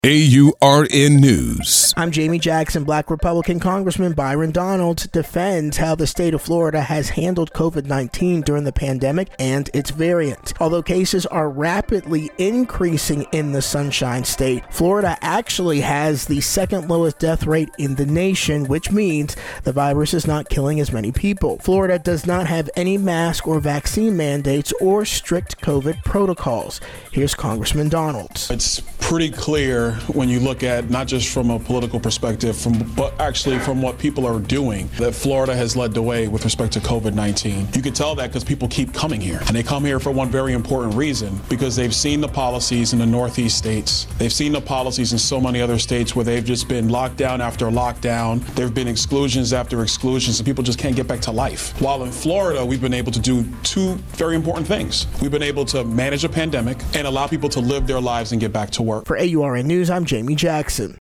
AURN News. I'm Jamie Jackson. Black Republican Congressman Byron Donalds defends how the state of Florida has handled COVID-19 during the pandemic and its variant. Although cases are rapidly increasing in the Sunshine State, Florida actually has the second lowest death rate in the nation, which means the virus is not killing as many people. Florida does not have any mask or vaccine mandates or strict COVID protocols. Here's Congressman Donalds. It's pretty clear when you look at not just from a political perspective, but actually from what people are doing, that Florida has led the way with respect to COVID-19. You can tell that because people keep coming here. And they come here for one very important reason, because they've seen the policies in the Northeast states. They've seen the policies in so many other states where they've just been lockdown after lockdown. There have been exclusions after exclusions, and people just can't get back to life. While in Florida, we've been able to do two very important things. We've been able to manage a pandemic and allow people to live their lives and get back to work. For AURN News, I'm Jamie Jackson.